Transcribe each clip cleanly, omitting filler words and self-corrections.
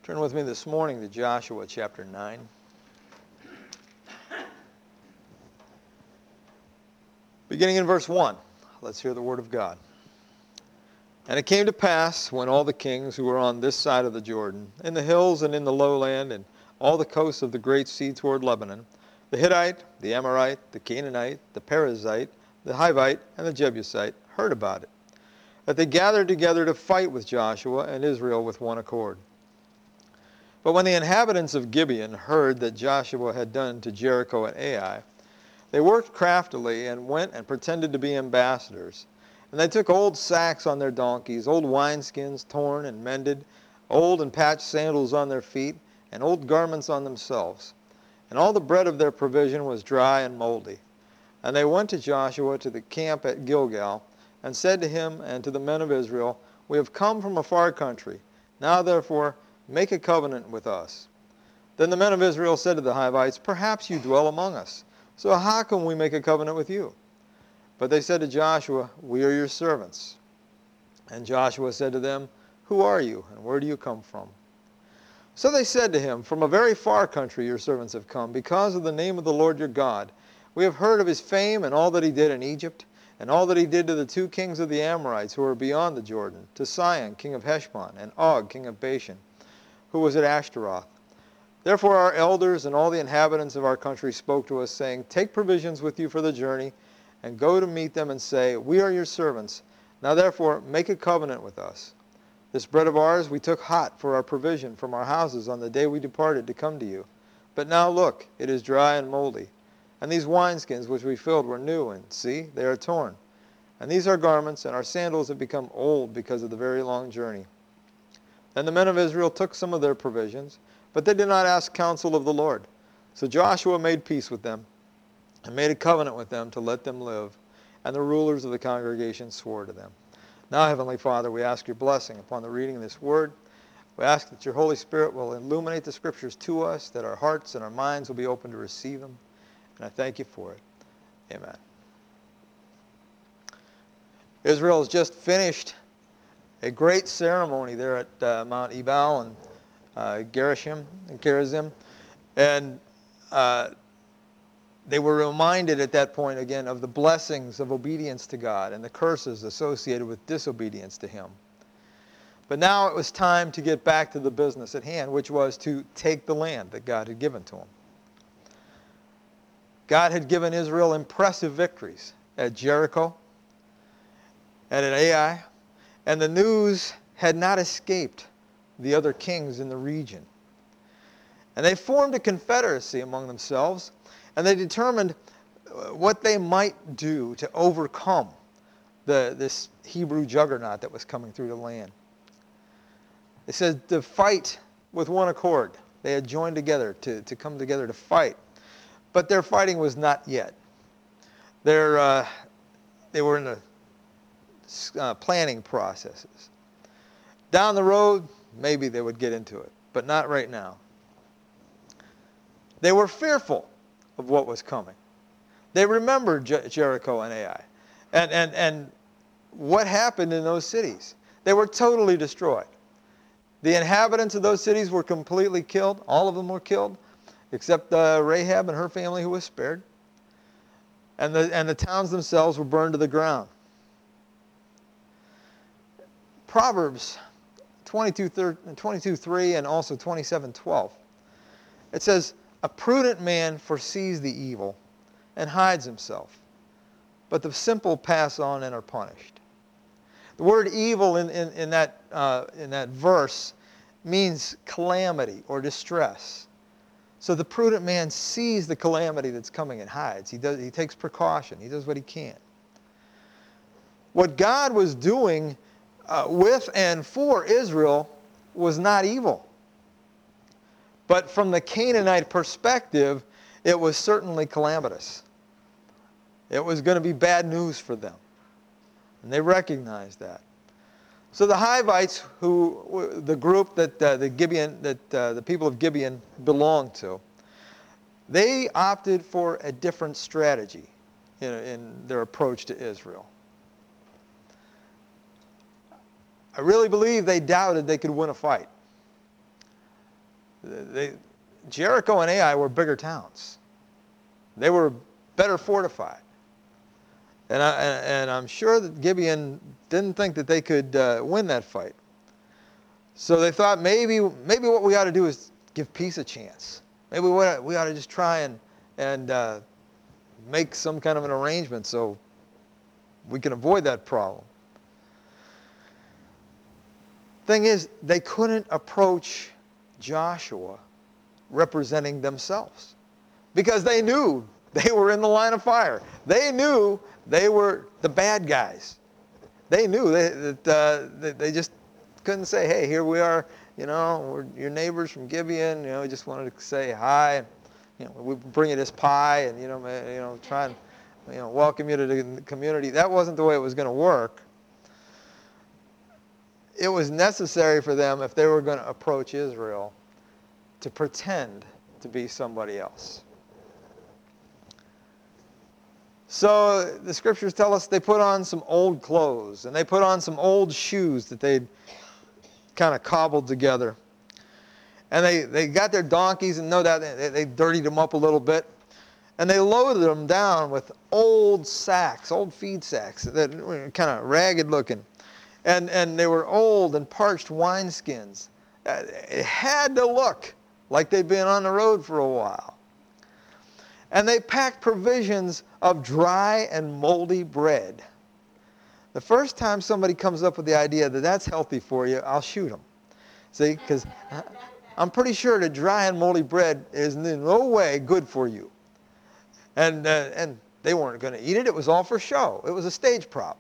Turn with me this morning to Joshua chapter 9. Beginning in verse 1, let's hear the word of God. And it came to pass, when all the kings who were on this side of the Jordan, in the hills and in the lowland, and all the coasts of the great sea toward Lebanon, the Hittite, the Amorite, the Canaanite, the Perizzite, the Hivite, and the Jebusite, heard about it, that they gathered together to fight with Joshua and Israel with one accord. But when the inhabitants of Gibeon heard that Joshua had done to Jericho and Ai, they worked craftily and went and pretended to be ambassadors. And they took old sacks on their donkeys, old wineskins torn and mended, old and patched sandals on their feet, and old garments on themselves. And all the bread of their provision was dry and moldy. And they went to Joshua to the camp at Gilgal, and said to him and to the men of Israel, We have come from a far country. Now therefore make a covenant with us. Then the men of Israel said to the Hivites, Perhaps you dwell among us. So how can we make a covenant with you? But they said to Joshua, We are your servants. And Joshua said to them, Who are you, and where do you come from? So they said to him, From a very far country your servants have come, because of the name of the Lord your God. We have heard of his fame and all that he did in Egypt, and all that he did to the two kings of the Amorites who were beyond the Jordan, to Sihon, king of Heshbon, and Og, king of Bashan, who was at Ashtaroth. Therefore our elders and all the inhabitants of our country spoke to us, saying, Take provisions with you for the journey, and go to meet them and say, We are your servants. Now therefore make a covenant with us. This bread of ours we took hot for our provision from our houses on the day we departed to come to you. But now look, it is dry and moldy. And these wineskins which we filled were new, and see, they are torn. And these our garments, and our sandals have become old because of the very long journey. Then the men of Israel took some of their provisions, but they did not ask counsel of the Lord. So Joshua made peace with them, and made a covenant with them to let them live. And the rulers of the congregation swore to them. Now, Heavenly Father, we ask your blessing upon the reading of this word. We ask that your Holy Spirit will illuminate the Scriptures to us, that our hearts and our minds will be open to receive them. And I thank you for it. Amen. Israel has just finished a great ceremony there at Mount Ebal and Gerizim. And they were reminded at that point again of the blessings of obedience to God and the curses associated with disobedience to him. But now it was time to get back to the business at hand, which was to take the land that God had given to them. God had given Israel impressive victories at Jericho and at Ai, and the news had not escaped the other kings in the region. And they formed a confederacy among themselves, and they determined what they might do to overcome this Hebrew juggernaut that was coming through the land. They said to fight with one accord. They had joined together to come together to fight. But their fighting was not yet. They were in the planning processes. Down the road, maybe they would get into it, but not right now. They were fearful of what was coming. They remembered Jericho and Ai. And what happened in those cities? They were totally destroyed. The inhabitants of those cities were completely killed. All of them were killed, except Rahab and her family, who was spared. And the towns themselves were burned to the ground. Proverbs 22:3 and also 27:12. It says, A prudent man foresees the evil and hides himself, but the simple pass on and are punished. The word evil in that verse means calamity or distress. So the prudent man sees the calamity that's coming and hides. He takes precaution. He does what he can. What God was doing with and for Israel was not evil. But from the Canaanite perspective, it was certainly calamitous. It was going to be bad news for them. And they recognized that. So the Hivites, the group that the people of Gibeon belonged to, they opted for a different strategy in their approach to Israel. I really believe they doubted they could win a fight. Jericho and Ai were bigger towns. They were better fortified. And I'm sure that Gibeon didn't think that they could win that fight. So they thought maybe what we ought to do is give peace a chance. Maybe we ought to just try and make some kind of an arrangement so we can avoid that problem. Thing is, they couldn't approach Joshua representing themselves because they knew they were in the line of fire. They knew they were the bad guys. They knew that they just couldn't say, hey, here we are, we're your neighbors from Gibeon, we just wanted to say hi, and, we bring you this pie and, try and, welcome you to the community. That wasn't the way it was going to work. It was necessary for them, if they were going to approach Israel, to pretend to be somebody else. So the scriptures tell us they put on some old clothes and they put on some old shoes that they'd kind of cobbled together. And they got their donkeys, and no doubt they dirtied them up a little bit. And they loaded them down with old sacks, old feed sacks that were kind of ragged looking. And they were old and parched wineskins. It had to look like they'd been on the road for a while. And they packed provisions of dry and moldy bread. The first time somebody comes up with the idea that that's healthy for you, I'll shoot them. See, because I'm pretty sure that dry and moldy bread is in no way good for you. And they weren't going to eat it. It was all for show. It was a stage prop.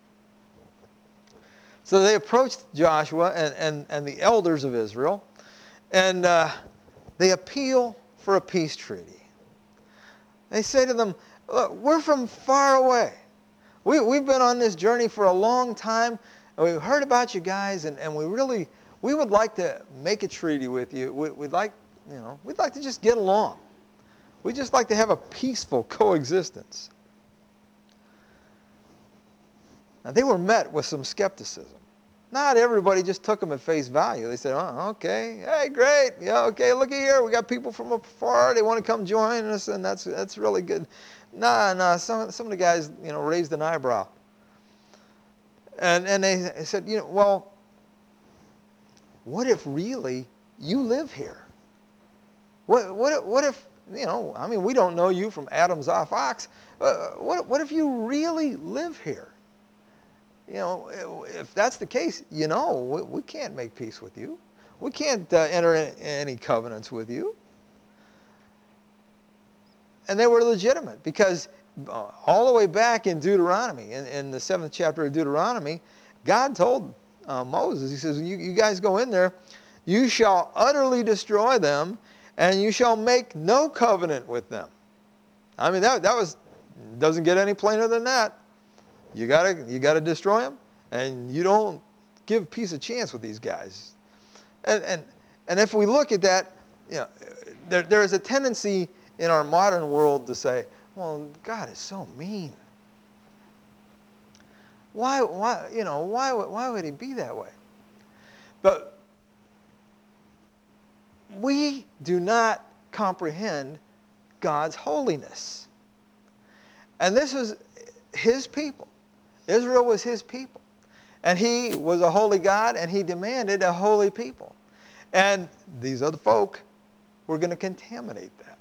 So they approached Joshua and the elders of Israel, and they appeal for a peace treaty. They say to them, look, we're from far away. We've been on this journey for a long time, and we've heard about you guys, and we would like to make a treaty with you. We'd like to just get along. We'd just like to have a peaceful coexistence. Now, they were met with some skepticism. Not everybody just took them at face value. They said, oh, okay, hey, great. Yeah, okay, looky here. We got people from afar. They want to come join us, and that's really good. Nah, some of the guys, raised an eyebrow. And they said, well, what if really you live here? What if, we don't know you from Adam's ox. What if you really live here? If that's the case, we can't make peace with you. We can't enter any covenants with you. And they were legitimate because all the way back in Deuteronomy, in the 7th chapter of Deuteronomy, God told Moses, he says, you guys go in there, you shall utterly destroy them, and you shall make no covenant with them. I mean, that doesn't get any plainer than that. You gotta destroy them, and you don't give peace a chance with these guys. And if we look at that, there is a tendency in our modern world to say, well, God is so mean. Why would he be that way? But we do not comprehend God's holiness. And this was his people. Israel was his people. And he was a holy God, and he demanded a holy people. And these other folk were going to contaminate that.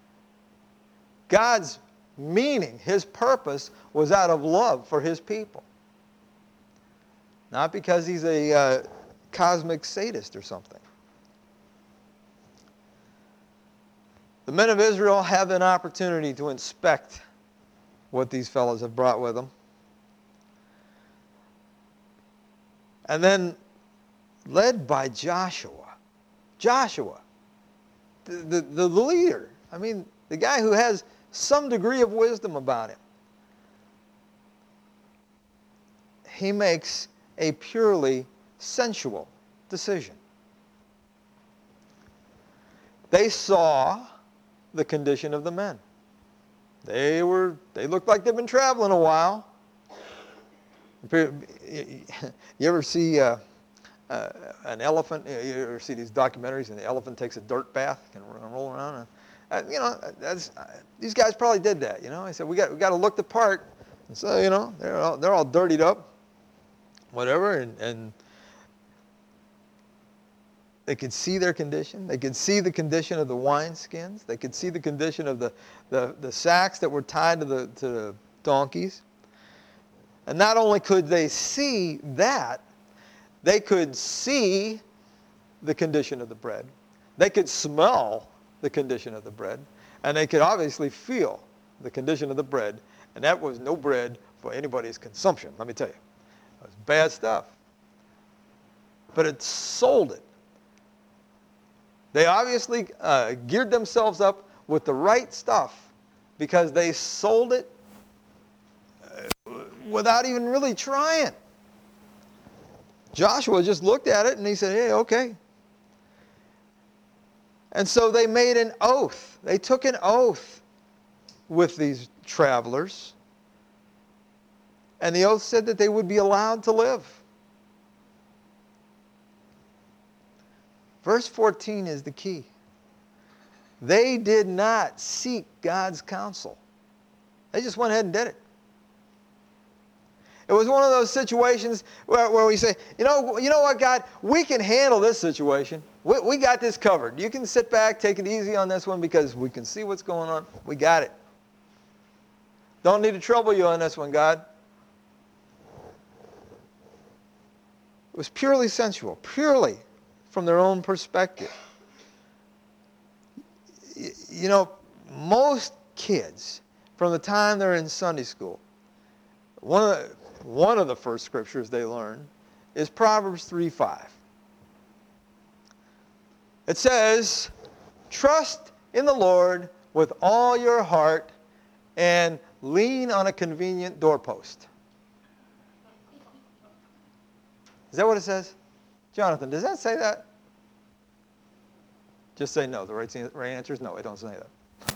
God's meaning, his purpose, was out of love for his people. Not because he's a cosmic sadist or something. The men of Israel have an opportunity to inspect what these fellows have brought with them. And then, led by Joshua, the leader, the guy who has some degree of wisdom about him, he makes a purely sensual decision. They saw the condition of the men. They looked like they've been traveling a while. You ever see an elephant. You ever see these documentaries and the elephant takes a dirt bath and roll around? These guys probably did that. I said we got to look the part. And so they're all dirtied up, whatever, and they could see their condition. They could see the condition of the wineskins. They could see the condition of the sacks that were tied to the donkeys. And not only could they see that, they could see the condition of the bread. They could smell the condition of the bread. And they could obviously feel the condition of the bread. And that was no bread for anybody's consumption, let me tell you. It was bad stuff. But it sold it. They obviously geared themselves up with the right stuff because they sold it without even really trying. Joshua just looked at it and he said, hey, okay. And so they made an oath. They took an oath with these travelers. And the oath said that they would be allowed to live. Verse 14 is the key. They did not seek God's counsel. They just went ahead and did it. It was one of those situations where we say, you know what, God, we can handle this situation. We got this covered. You can sit back, take it easy on this one because we can see what's going on. We got it. Don't need to trouble you on this one, God. It was purely sensual, purely from their own perspective. Most kids, from the time they're in Sunday school, one of the first scriptures they learn is Proverbs 3:5. It says, trust in the Lord with all your heart and lean on a convenient doorpost. Is that what it says? Jonathan, does that say that? Just say no. The right answer is no, it don't say that.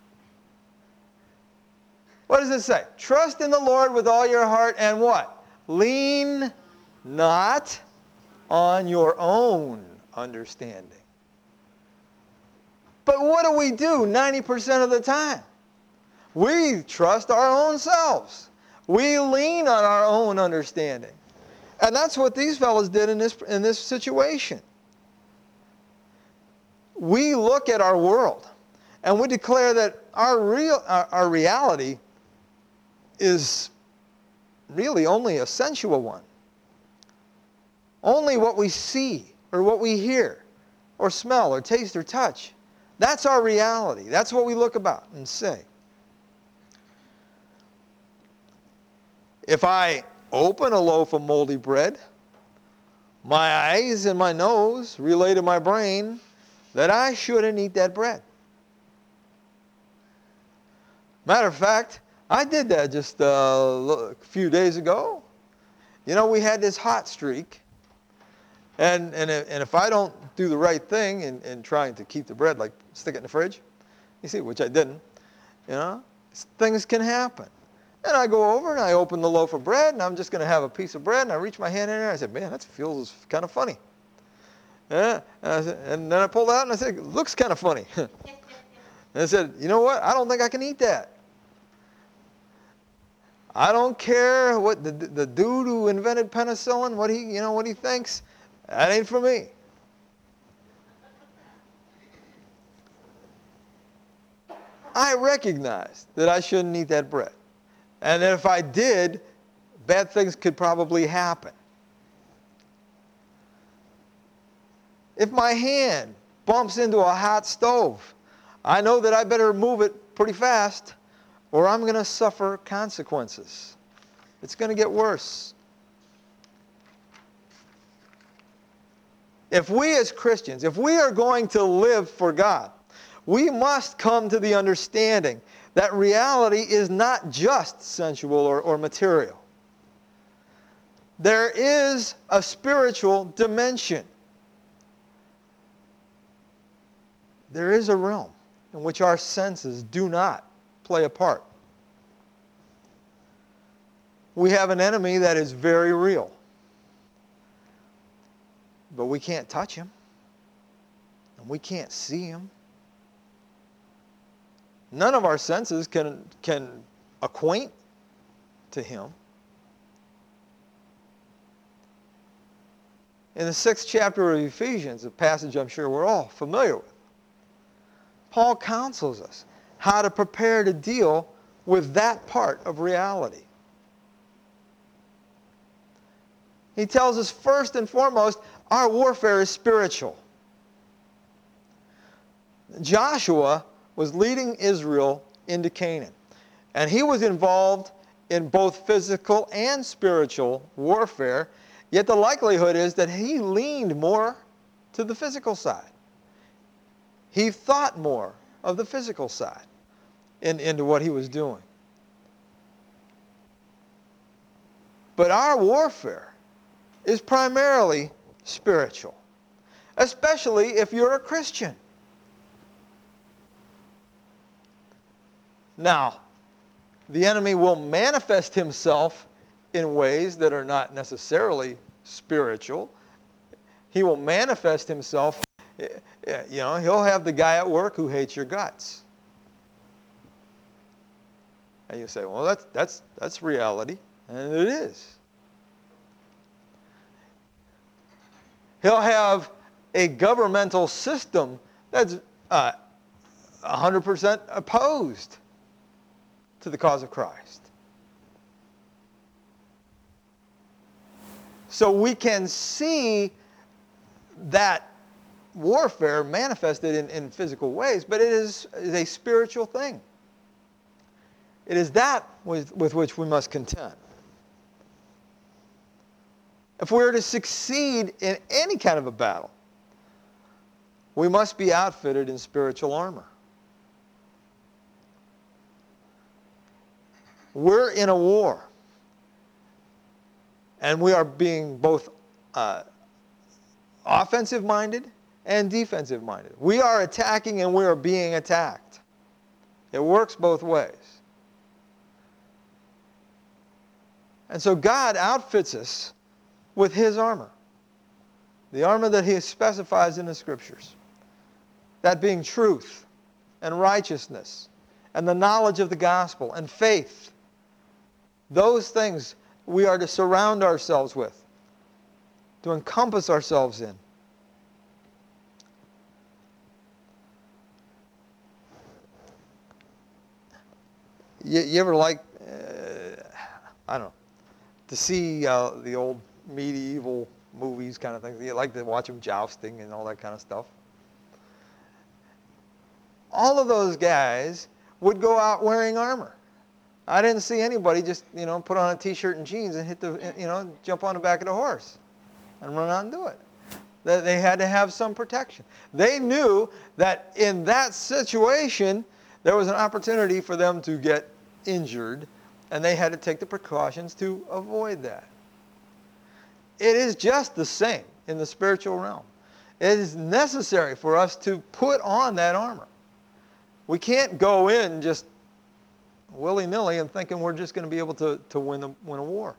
What does it say? Trust in the Lord with all your heart and what? Lean not on your own understanding. But what do we do 90% of the time? We trust our own selves. We lean on our own understanding. And that's what these fellows did in this situation. We look at our world and we declare that our reality is really only a sensual one. Only what we see or what we hear or smell or taste or touch. That's our reality. That's what we look about and say. If I open a loaf of moldy bread, my eyes and my nose relay to my brain that I shouldn't eat that bread. Matter of fact, I did that just a few days ago. We had this hot streak. And if I don't do the right thing in trying to keep the bread, like stick it in the fridge, you see, which I didn't, things can happen. And I go over and I open the loaf of bread and I'm just going to have a piece of bread and I reach my hand in there and I said, man, that feels kind of funny. Yeah. And then I pulled it out and I said, it looks kind of funny. And I said, you know what? I don't think I can eat that. I don't care what the dude who invented penicillin, what he thinks. That ain't for me. I recognized that I shouldn't eat that bread. And that if I did, bad things could probably happen. If my hand bumps into a hot stove, I know that I better move it pretty fast or I'm going to suffer consequences. It's going to get worse. If we as Christians, if we are going to live for God, we must come to the understanding that reality is not just sensual or material. There is a spiritual dimension. There is a realm in which our senses do not play a part. We have an enemy that is very real. but we can't touch him, and we can't see him. None of our senses can acquaint to him. In the 6th chapter of Ephesians, a passage I'm sure we're all familiar with, Paul counsels us how to prepare to deal with that part of reality. He tells us first and foremost, our warfare is spiritual. Joshua was leading Israel into Canaan, and he was involved in both physical and spiritual warfare, yet the likelihood is that he leaned more to the physical side. He thought more of the physical side into what he was doing. But our warfare is primarily spiritual, especially if you're a Christian. Now, the enemy will manifest himself in ways that are not necessarily spiritual. He will manifest himself, he'll have the guy at work who hates your guts. And you say, well, that's reality. And it is. He'll have a governmental system that's 100% opposed to the cause of Christ. So we can see that warfare manifested in physical ways, but it is a spiritual thing. It is that with which we must contend. If we are to succeed in any kind of a battle, we must be outfitted in spiritual armor. We're in a war, and we are being both offensive-minded and defensive-minded. We are attacking and we are being attacked. It works both ways. And so God outfits us with his armor, the armor that he specifies in the Scriptures, that being truth and righteousness and the knowledge of the gospel and faith. Those things we are to surround ourselves with, to encompass ourselves in. You ever like, to see the old medieval movies kind of things? You like to watch them jousting and all that kind of stuff? All of those guys would go out wearing armor. I didn't see anybody just, put on a t-shirt and jeans and jump on the back of the horse and run out and do it. They had to have some protection. They knew that in that situation, there was an opportunity for them to get injured, and they had to take the precautions to avoid that. It is just the same in the spiritual realm. It is necessary for us to put on that armor. We can't go in just willy-nilly and thinking we're just going to be able to win a war.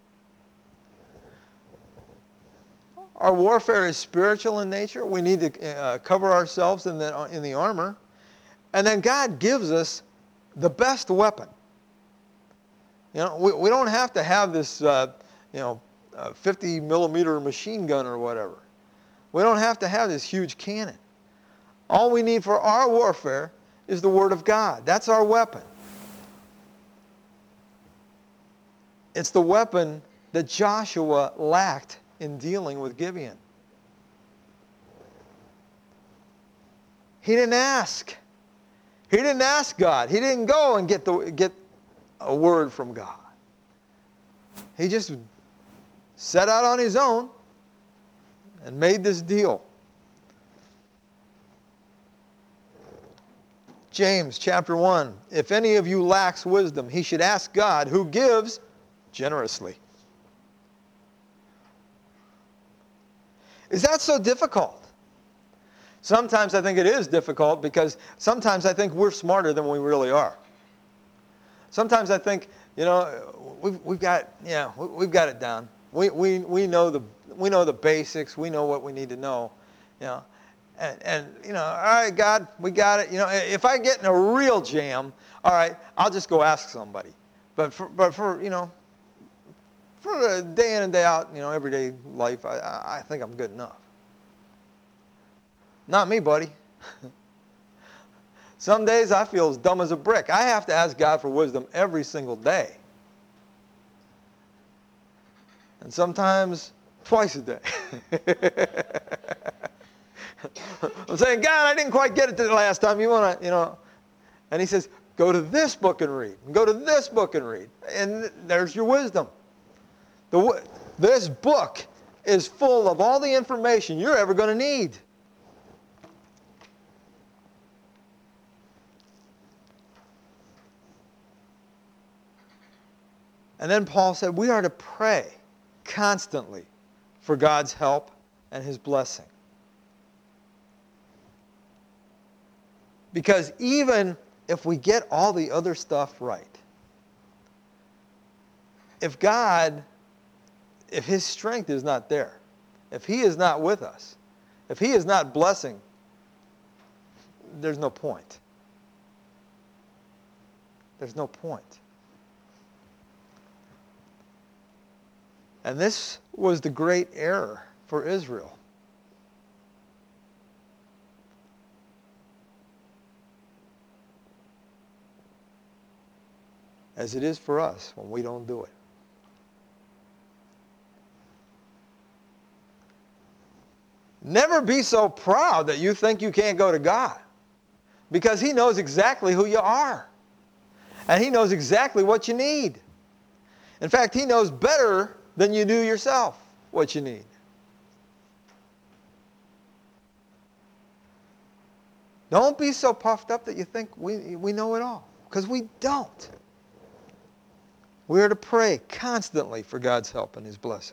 Our warfare is spiritual in nature. We need to cover ourselves in the armor. And then God gives us the best weapon. We don't have to have this 50 millimeter machine gun or whatever. We don't have to have this huge cannon. All we need for our warfare is the Word of God. That's our weapon. It's the weapon that Joshua lacked in dealing with Gibeon. He didn't ask. He didn't ask God. He didn't go and get a word from God. He just set out on his own and made this deal. James chapter 1, if any of you lacks wisdom, he should ask God, who gives generously. Is that so difficult? Sometimes I think it is difficult because sometimes I think we're smarter than we really are. Sometimes I think, we've got it down. We know we know the basics. We know what we need to know. You know, and all right, God, we got it. If I get in a real jam, all right, I'll just go ask somebody. But for a day in and day out, everyday life, I think I'm good enough. Not me, buddy. Some days I feel as dumb as a brick. I have to ask God for wisdom every single day. And sometimes twice a day. I'm saying, God, I didn't quite get it the last time. You want to, And he says, go to this book and read. Go to this book and read. And there's your wisdom. This book is full of all the information you're ever going to need. And then Paul said, we are to pray constantly for God's help and his blessing. Because even if we get all the other stuff right, if his strength is not there, if he is not with us, if he is not blessing, there's no point. There's no point. And this was the great error for Israel. As it is for us when we don't do it. Never be so proud that you think you can't go to God. Because he knows exactly who you are. And he knows exactly what you need. In fact, he knows better than you do yourself what you need. Don't be so puffed up that you think we know it all. Because we don't. We are to pray constantly for God's help and his blessing.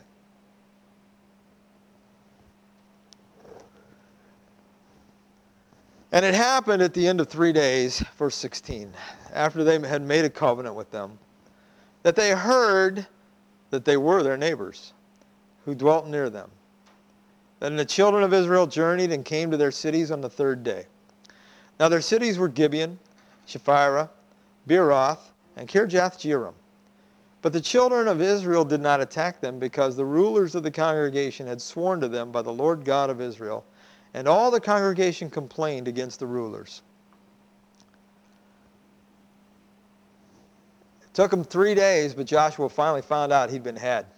And it happened at the end of 3 days, verse 16, after they had made a covenant with them, that they heard that they were their neighbors who dwelt near them. Then the children of Israel journeyed and came to their cities on the 3rd day. Now their cities were Gibeon, Shephirah, Beeroth, and Kirjath-jearim. But the children of Israel did not attack them, because the rulers of the congregation had sworn to them by the Lord God of Israel, and all the congregation complained against the rulers. It took them 3 days, but Joshua finally found out he'd been had.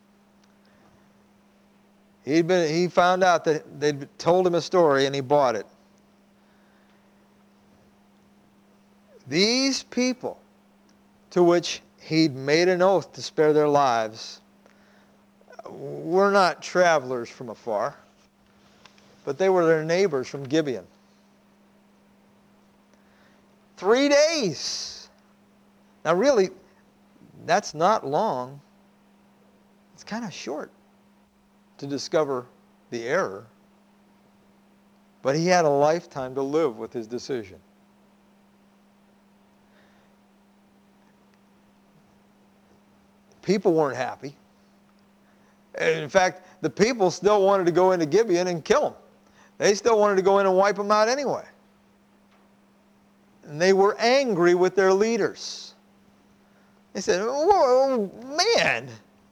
He found out that they'd told him a story, and he bought it. These people, to which he'd made an oath to spare their lives, were not travelers from afar, but they were their neighbors from Gibeon. 3 days. Now really, that's not long. It's kind of short to discover the error. But he had a lifetime to live with his decision. People weren't happy. In fact, the people still wanted to go into Gibeon and kill him. They still wanted to go in and wipe him out anyway. And they were angry with their leaders. They said, "Whoa, man!"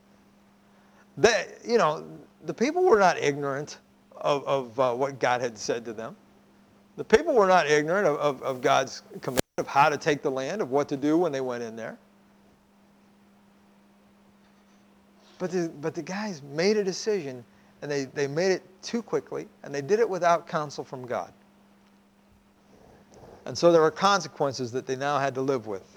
The people were not ignorant of what God had said to them. The people were not ignorant of God's command of how to take the land, of what to do when they went in there. But the guys made a decision, and they made it too quickly, and they did it without counsel from God. And so there were consequences that they now had to live with.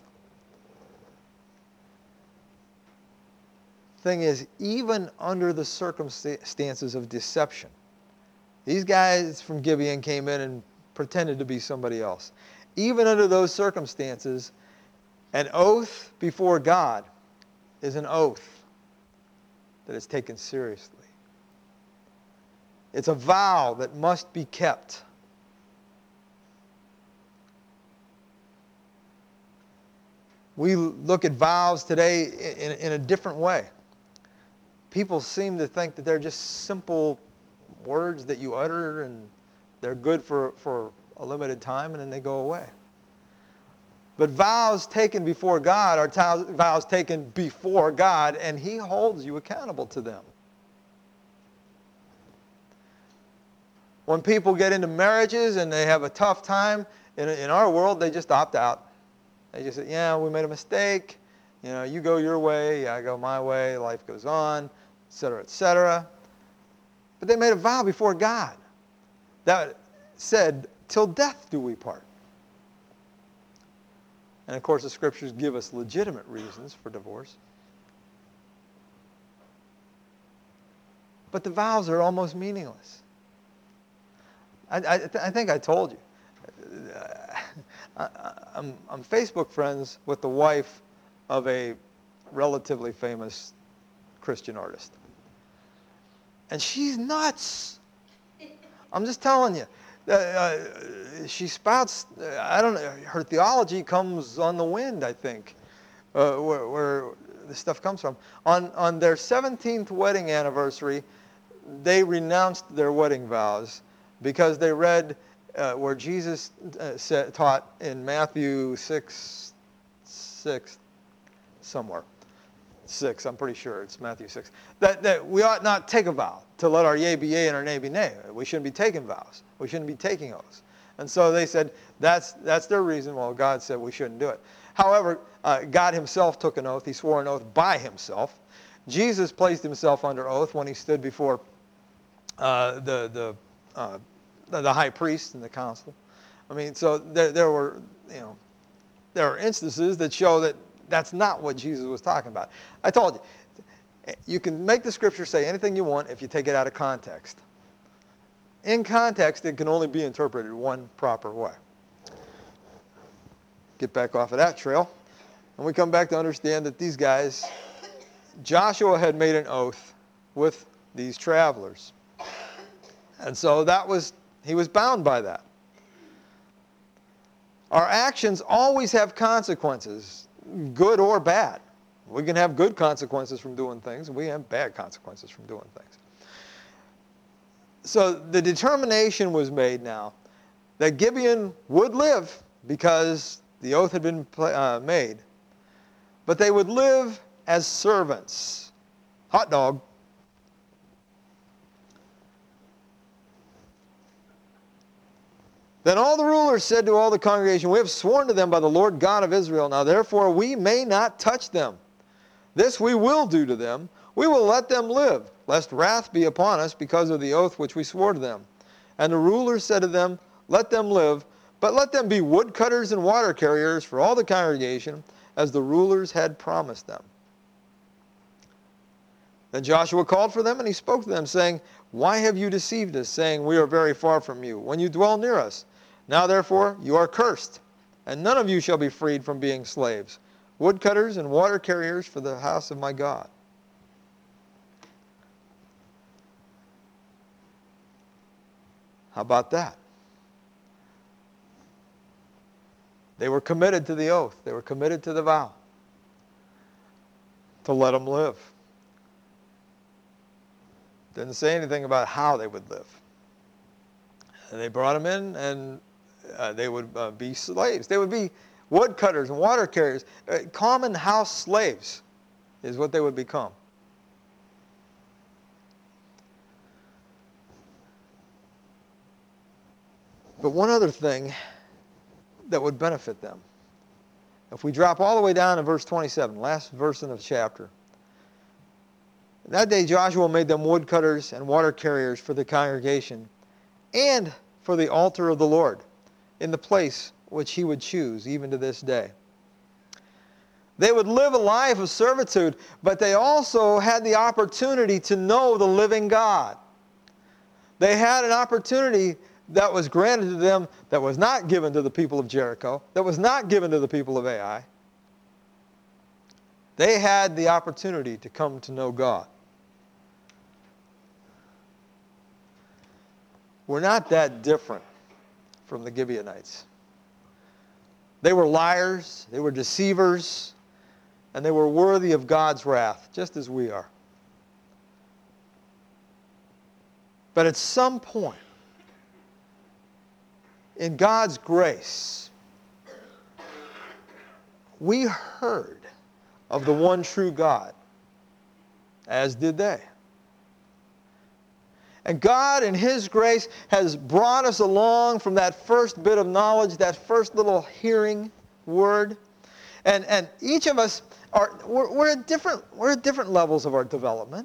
Thing is, even under the circumstances of deception, these guys from Gibeon came in and pretended to be somebody else. Even under those circumstances, an oath before God is an oath that is taken seriously. It's a vow that must be kept. We look at vows today in a different way. people seem to think that they're just simple words that you utter and they're good for a limited time and then they go away. But vows taken before God are vows taken before God, and He holds you accountable to them. When people get into marriages and they have a tough time, in our world, they just opt out. They just say, yeah, we made a mistake. You go your way, I go my way, life goes on, et cetera, et cetera. But they made a vow before God that said, till death do we part. And of course, the Scriptures give us legitimate reasons for divorce. But the vows are almost meaningless. I think I told you. I'm Facebook friends with the wife of a relatively famous Christian artist. And she's nuts. I'm just telling you. She spouts, I don't know, her theology comes on the wind, I think, where this stuff comes from. On their 17th wedding anniversary, they renounced their wedding vows because they read where Jesus taught in Matthew 6, somewhere. 6, I'm pretty sure it's Matthew 6, that we ought not take a vow to let our yea be yea and our nay be nay. We shouldn't be taking vows. We shouldn't be taking oaths. And so they said that's their reason. Well, God said we shouldn't do it. However, God Himself took an oath. He swore an oath by Himself. Jesus placed Himself under oath when He stood before the high priest in the council. I mean, so there are instances that show that that's not what Jesus was talking about. I told you, you can make the Scripture say anything you want if you take it out of context. In context, it can only be interpreted one proper way. Get back off of that trail. And we come back to understand that these guys, Joshua had made an oath with these travelers. And so he was bound by that. Our actions always have consequences, good or bad. We can have good consequences from doing things, and we have bad consequences from doing things. So the determination was made now that Gibeon would live because the oath had been made, but they would live as servants. Hot dog. Then all the rulers said to all the congregation, we have sworn to them by the Lord God of Israel. Now therefore we may not touch them. This we will do to them. We will let them live, lest wrath be upon us because of the oath which we swore to them. And the rulers said to them, let them live, but let them be woodcutters and water carriers for all the congregation, as the rulers had promised them. Then Joshua called for them, and he spoke to them, saying, why have you deceived us, saying, we are very far from you, when you dwell near us? Now therefore you are cursed, and none of you shall be freed from being slaves, woodcutters and water carriers for the house of my God. How about that? They were committed to the oath. They were committed to the vow to let them live. Didn't say anything about how they would live. And they brought them in, and they would be slaves. They would be woodcutters and water carriers. Common house slaves is what they would become. But one other thing that would benefit them. If we drop all the way down to verse 27, last verse in the chapter. That day Joshua made them woodcutters and water carriers for the congregation and for the altar of the Lord in the place which He would choose, even to this day. They would live a life of servitude, but they also had the opportunity to know the living God. They had an opportunity that was granted to them that was not given to the people of Jericho, that was not given to the people of Ai. They had the opportunity to come to know God. We're not that different from the Gibeonites. They were liars, they were deceivers, and they were worthy of God's wrath, just as we are. But at some point, in God's grace, we heard of the one true God, as did they. And God, in His grace, has brought us along from that first bit of knowledge, that first little hearing word. And each of us, we're at different levels of our development.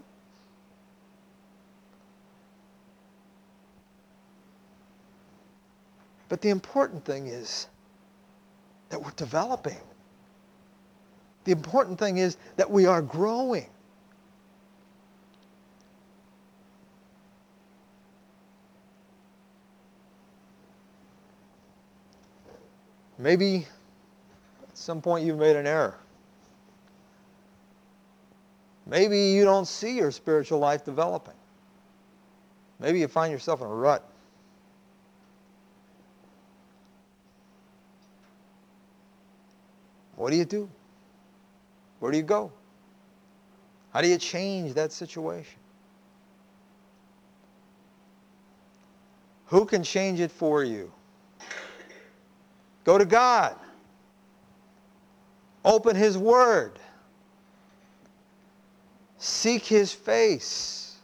But the important thing is that we're developing. The important thing is that we are growing. Maybe at some point you've made an error. Maybe you don't see your spiritual life developing. Maybe you find yourself in a rut. What do you do? Where do you go? How do you change that situation? Who can change it for you? Go to God. Open His Word. Seek His face.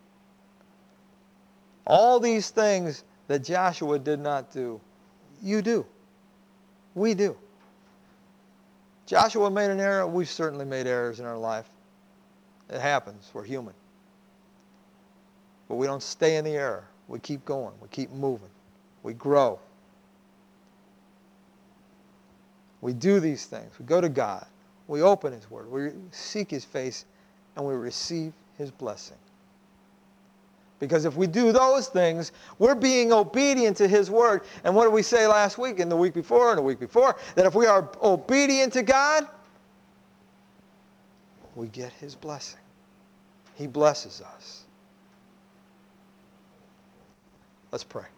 All these things that Joshua did not do, you do. We do. Joshua made an error. We've certainly made errors in our life. It happens. We're human. But we don't stay in the error. We keep going. We keep moving. We grow. We do these things. We go to God. We open His Word. We seek His face, and we receive His blessing. Because if we do those things, we're being obedient to His Word. And what did we say last week and the week before and the week before? That if we are obedient to God, we get His blessing. He blesses us. Let's pray.